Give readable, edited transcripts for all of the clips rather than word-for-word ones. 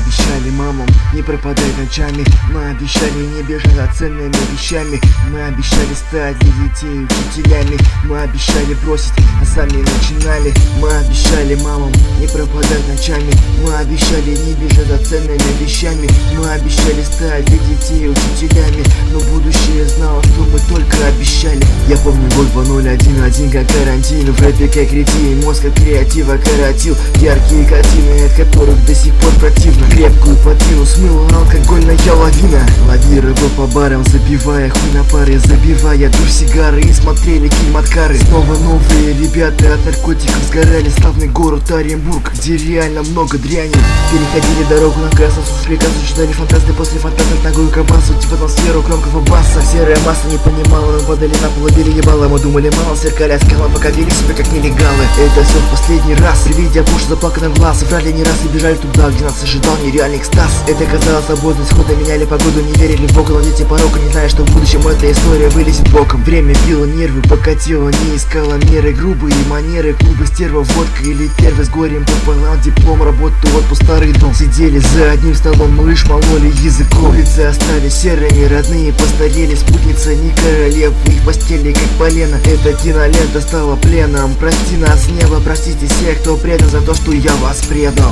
обещали мамам не пропадать ночами, мы обещали не бежать за ценными вещами, мы обещали стать для детей учителями, мы обещали бросить, а сами начинали. Мы обещали мамам не пропадать ночами, мы обещали не бежать за ценными вещами, мы обещали стать для детей учителями, но будущее знало, что мы только обещали. Я помню год 2011, как карантин, в рэпе как кретин, мозг от креатива коротил, яркие картины, от которых до сих пор противно. Крепкую плотину смыла алкогольная лавина, лавировал по барам, забивая хуй на пары, забивая душ сигары, и смотрели фильм от кары. Снова новые ребята от наркотиков сгорали, славный город Оренбург, где реально много дряни. Переходили дорогу на красном, слушали кассу, читали фантасты, после фантастов ногою кабасу, в атмосферу громкого баса. Серая масса не понимала, мы падали на пол и били ебало, мы думали мало, сверкали от скала, пока вели себя как нелегалы. Это все в последний раз, при виде опуш заплаканных глаз, врали не раз и бежали туда, где нас ожидал нереальный экстаз. Это казалось свободной сходой, меняли погоду, не верили в Бога, но дети порока, не зная, что в будущем эта история вылезет боком. Время било нервы, покатило, не искала меры, грубые манеры, клубы, стерва, водка или первый с горем пополам, диплом, работу, отпуск, старый дом. Сидели за одним столом, мы лишь мололи языком. Улицы остались серыми, родные постарели, спутница не королев, их постели как полено. Эта кинолента стала пленом, прости нас с неба, простите всех, кто предан, за то, что я вас предал.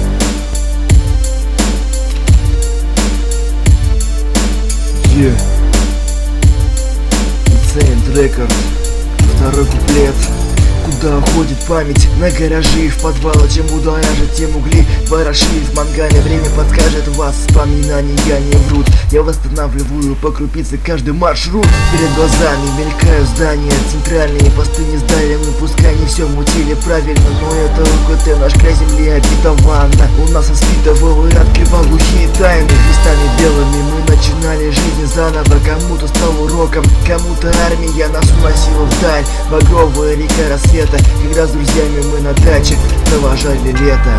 Insane Record, второй куплет. Куда уходит память? На гаражи и в подвалы. Чем будоражить, тем угли ворошили в мангале. Время подскажет вас, вспоминания не врут. Я восстанавливаю по крупице каждый маршрут. Перед глазами мелькают здания, центральные посты не сдали. Мы пускай не все мутили правильно, но это УКТ, наш край земли обетована. У нас воспитывал и открывал глухие тайны. Местами белыми мы начинали жизнь заново. Кому-то стал уроком, кому-то армия нас уносила вдаль. Багровая река рассвета, когда с друзьями мы на даче провожали лето.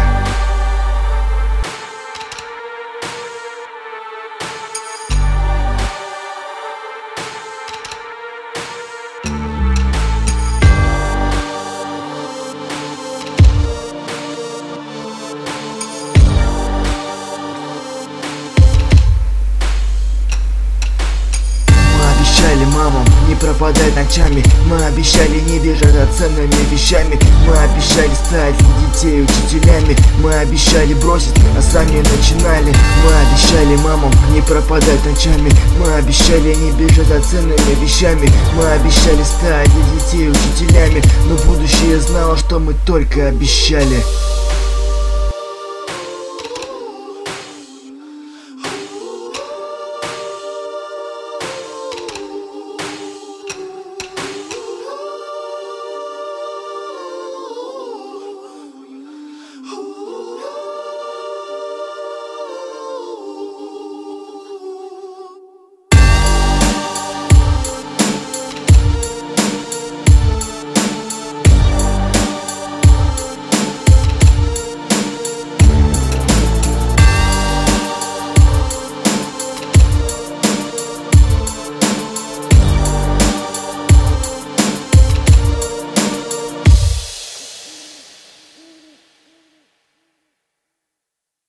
Мамам не пропадать ночами, мы обещали не бежать за ценными вещами, мы обещали стать для детей учителями, мы обещали бросить, а сами начинали. Мы обещали мамам не пропадать ночами, мы обещали не бежать за ценными вещами, мы обещали стать для детей учителями, но будущее знало, что мы только обещали.